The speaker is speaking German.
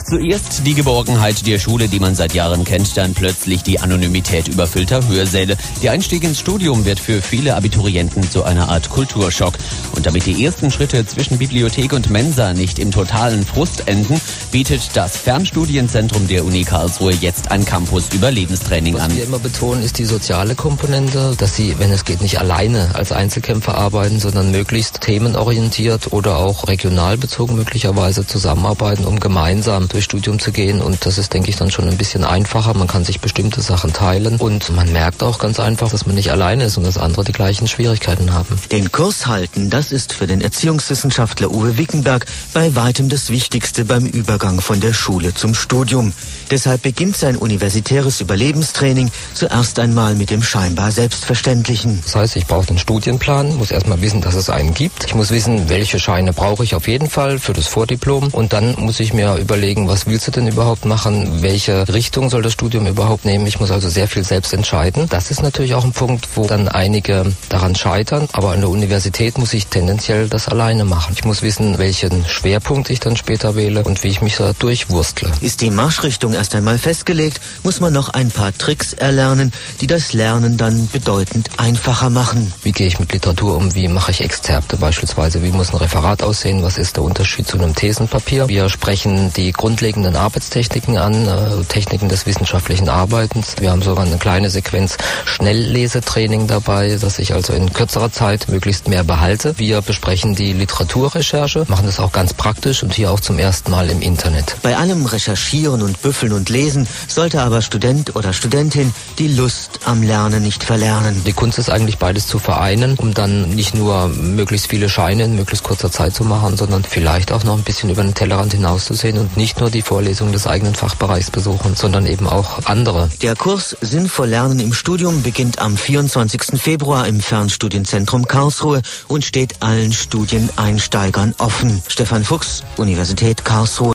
Zuerst die Geborgenheit der Schule, die man seit Jahren kennt, dann plötzlich die Anonymität überfüllter Hörsäle. Der Einstieg ins Studium wird für viele Abiturienten zu einer Art Kulturschock. Und damit die ersten Schritte zwischen Bibliothek und Mensa nicht im totalen Frust enden, bietet das Fernstudienzentrum der Uni Karlsruhe jetzt ein Campus-Überlebenstraining an. Was wir immer betonen, ist die soziale Komponente, dass sie, wenn es geht, nicht alleine als Einzelkämpfer arbeiten, sondern möglichst themenorientiert oder auch regional bezogen möglicherweise zusammenarbeiten, um gemeinsam durchs Studium zu gehen. Und das ist, denke ich, dann schon ein bisschen einfacher. Man kann sich bestimmte Sachen teilen und man merkt auch ganz einfach, dass man nicht alleine ist und dass andere die gleichen Schwierigkeiten haben. Den Kurs halten, das ist für den Erziehungswissenschaftler Uwe Wickenberg bei weitem das Wichtigste beim Übergang von der Schule zum Studium. Deshalb beginnt sein universitäres Überlebenstraining zuerst einmal mit dem scheinbar Selbstverständlichen. Das heißt, ich brauche den Studienplan, muss erstmal wissen, dass es einen gibt. Ich muss wissen, welche Scheine brauche ich auf jeden Fall für das Vordiplom. Und dann muss ich mir überlegen, was willst du denn überhaupt machen? Welche Richtung soll das Studium überhaupt nehmen? Ich muss also sehr viel selbst entscheiden. Das ist natürlich auch ein Punkt, wo dann einige daran scheitern. Aber an der Universität muss ich tendenziell das alleine machen. Ich muss wissen, welchen Schwerpunkt ich dann später wähle und wie ich mich da durchwurstle. Ist die Marschrichtung erst einmal festgelegt, muss man noch ein paar Tricks erlernen, die das Lernen dann bedeutend einfacher machen. Wie gehe ich mit Literatur um? Wie mache ich Exzerpte beispielsweise? Wie muss ein Referat aussehen? Was ist der Unterschied zu einem Thesenpapier? Wir sprechen die grundlegenden Arbeitstechniken an, Techniken des wissenschaftlichen Arbeitens. Wir haben sogar eine kleine Sequenz Schnelllesetraining dabei, dass ich also in kürzerer Zeit möglichst mehr behalte. Wir besprechen die Literaturrecherche, machen das auch ganz praktisch und hier auch zum ersten Mal im Internet. Bei allem Recherchieren und Büffeln und Lesen sollte aber Student oder Studentin die Lust am Lernen nicht verlernen. Die Kunst ist eigentlich beides zu vereinen, um dann nicht nur möglichst viele Scheine in möglichst kurzer Zeit zu machen, sondern vielleicht auch noch ein bisschen über den Tellerrand hinauszusehen und nicht nur die Vorlesungen des eigenen Fachbereichs besuchen, sondern eben auch andere. Der Kurs Sinnvoll Lernen im Studium beginnt am 24. Februar im Fernstudienzentrum Karlsruhe und steht allen Studieneinsteigern offen. Stefan Fuchs, Universität Karlsruhe.